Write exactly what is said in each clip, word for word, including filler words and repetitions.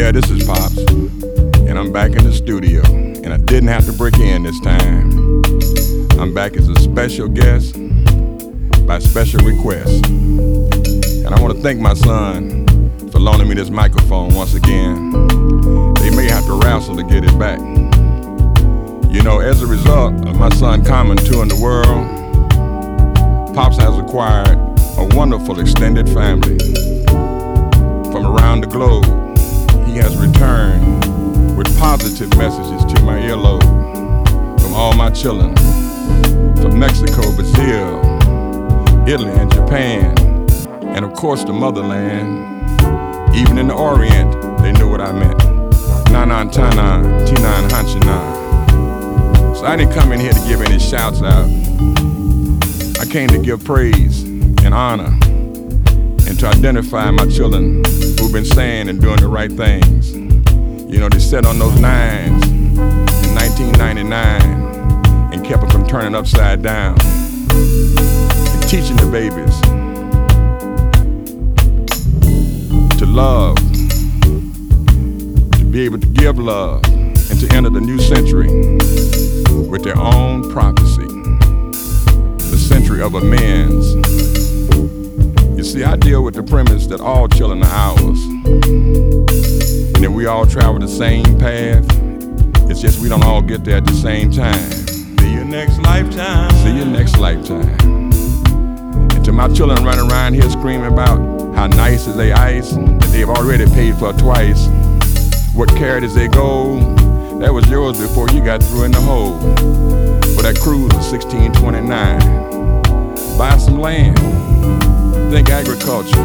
Yeah, this is Pops, and I'm back in the studio, and I didn't have to break in this time. I'm back as a special guest by special request. And I want to thank my son for loaning me this microphone once again. They may have to wrestle to get it back. You know, as a result of my son Common touring the world, Pops has acquired a wonderful extended family. From around the globe, he has returned with positive messages to my earlobe from all my children, from Mexico, Brazil, Italy, and Japan, and of course the motherland. Even in the Orient, they knew what I meant. Nanan Tanan, Tinan Hanchinan. So I didn't come in here to give any shouts out. I came to give praise and honor and to identify my children who've been saying and doing the right things. You know, they sat on those nines in nineteen ninety-nine and kept them from turning upside down. And teaching the babies to love, to be able to give love, and to enter the new century with their own prophecy, the century of amends. You see, I deal with the premise that all children are ours, and that we all travel the same path. It's just we don't all get there at the same time. See you next lifetime. See you next lifetime. And to my children running around here screaming about how nice is they ice, that they've already paid for twice. What carrot is they gold? That was yours before you got through in the hole. For that cruise of sixteen twenty-nine. Buy some land. Think agriculture.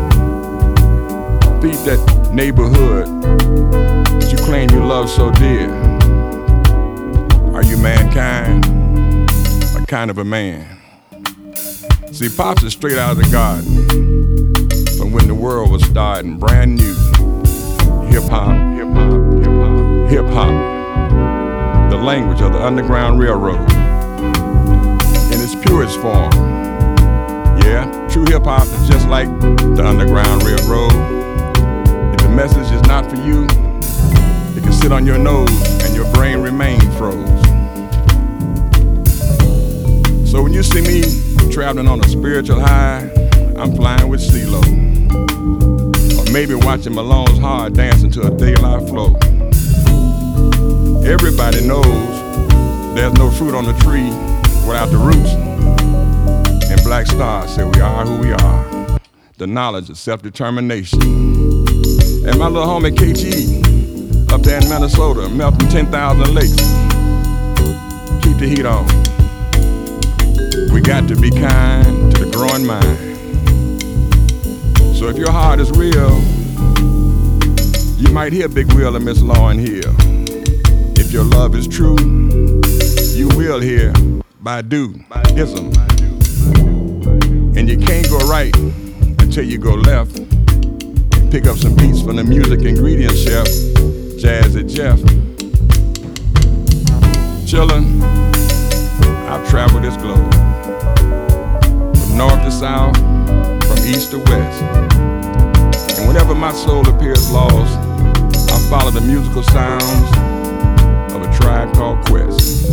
Feed that neighborhood that you claim you love so dear. Are you mankind? What kind of a man? See, Pops is straight out of the garden from when the world was starting, brand new. Hip hop, hip hop, hip hop, hip hop. The language of the Underground Railroad in its purest form. Yeah, true hip hop is just like the Underground Railroad. If the message is not for you, it can sit on your nose and your brain remain froze. So when you see me traveling on a spiritual high, I'm flying with CeeLo. Or maybe watching Malone's Hard dancing to a De La Flow. Everybody knows there's no fruit on the tree without the roots. And Black Star said we are who we are. The knowledge of self-determination. And my little homie K G up there in Minnesota, melting ten thousand lakes. Keep the heat on. We got to be kind to the growing mind. So if your heart is real, you might hear Big Will and Miss Lauryn Hill. If your love is true, you will hear Badu, ism. And you can't go right until you go left. Pick up some beats from the music ingredient chef, Jazzy Jeff. Chillin', I've traveled this globe. From north to south, from east to west. And whenever my soul appears lost, I follow the musical sounds of a tribe called Quest.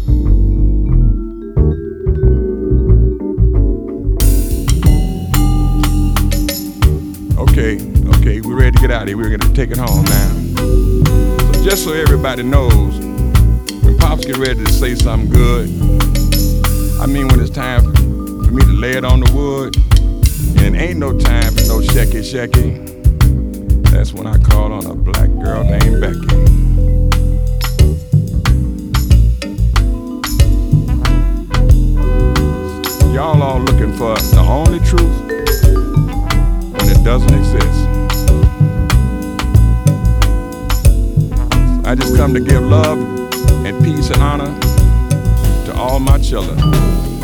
Okay, okay, we're ready to get out of here. We're gonna take it home now. So just so everybody knows, when Pops get ready to say something good, I mean when it's time for, for me to lay it on the wood, and ain't no time for no shecky shecky, that's when I call on a black girl named Becky. Y'all all looking for the only truth when it doesn't exist. I just come to give love and peace and honor to all my children.